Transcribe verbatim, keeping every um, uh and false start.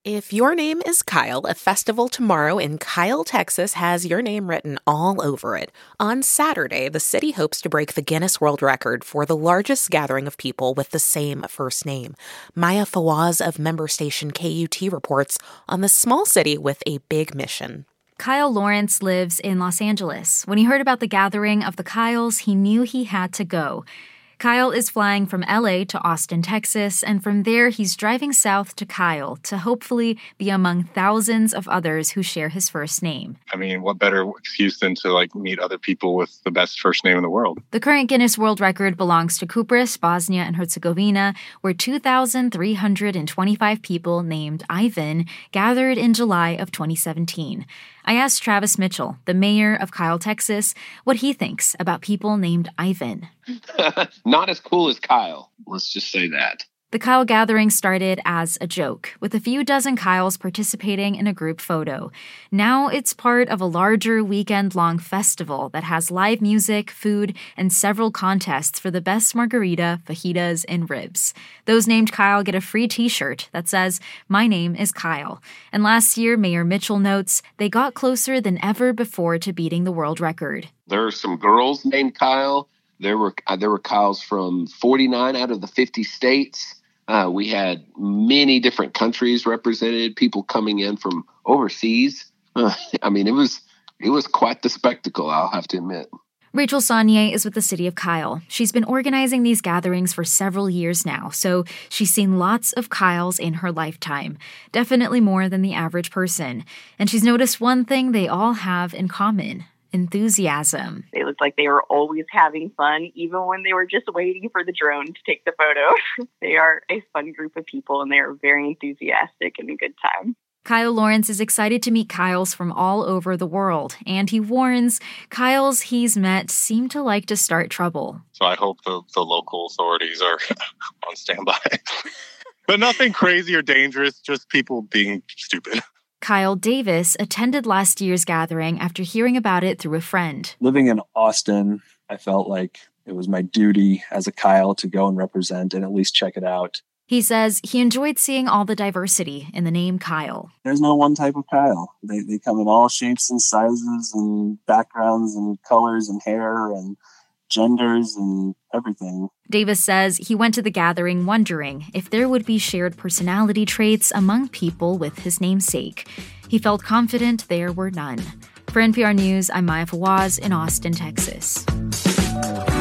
If your name is Kyle, a festival tomorrow in Kyle, Texas has your name written all over it. On Saturday, the city hopes to break the Guinness World Record for the largest gathering of people with the same first name. Maya Fawaz of member station K U T reports on the small city with a big mission. Kyle Lawrence lives in Los Angeles. When he heard about the gathering of the Kyles, he knew he had to go. Kyle is flying from L A to Austin, Texas, and from there he's driving south to Kyle to hopefully be among thousands of others who share his first name. I mean, what better excuse than to like meet other people with the best first name in the world? The current Guinness World Record belongs to Kupres, Bosnia and Herzegovina, where two thousand three hundred twenty-five people named Ivan gathered in July of twenty seventeen. I asked Travis Mitchell, the mayor of Kyle, Texas, what he thinks about people named Ivan. Not as cool as Kyle. Let's just say that. The Kyle gathering started as a joke, with a few dozen Kyles participating in a group photo. Now it's part of a larger weekend-long festival that has live music, food, and several contests for the best margarita, fajitas, and ribs. Those named Kyle get a free t-shirt that says, "My name is Kyle." And last year, Mayor Mitchell notes, they got closer than ever before to beating the world record. There are some girls named Kyle. There were uh, there were Kyles from forty-nine out of the fifty states. Uh, we had many different countries represented, people coming in from overseas. Uh, I mean, it was it was quite the spectacle, I'll have to admit. Rachel Saunier is with the city of Kyle. She's been organizing these gatherings for several years now, so she's seen lots of Kyles in her lifetime, definitely more than the average person. And she's noticed one thing they all have in common: enthusiasm. They looked like they were always having fun, even when they were just waiting for the drone to take the photo. They are a fun group of people, and they are very enthusiastic and a good time. Kyle Lawrence is excited to meet Kyles from all over the world, and he warns Kyles he's met seem to like to start trouble. So I hope the, the local authorities are on standby. But nothing crazy or dangerous, just people being stupid. Kyle Davis attended last year's gathering after hearing about it through a friend. Living in Austin, I felt like it was my duty as a Kyle to go and represent and at least check it out. He says he enjoyed seeing all the diversity in the name Kyle. There's no one type of Kyle. They they come in all shapes and sizes and backgrounds and colors and hair and genders and everything. Davis says he went to the gathering wondering if there would be shared personality traits among people with his namesake. He felt confident there were none. For N P R News, I'm Maya Fawaz in Austin, Texas.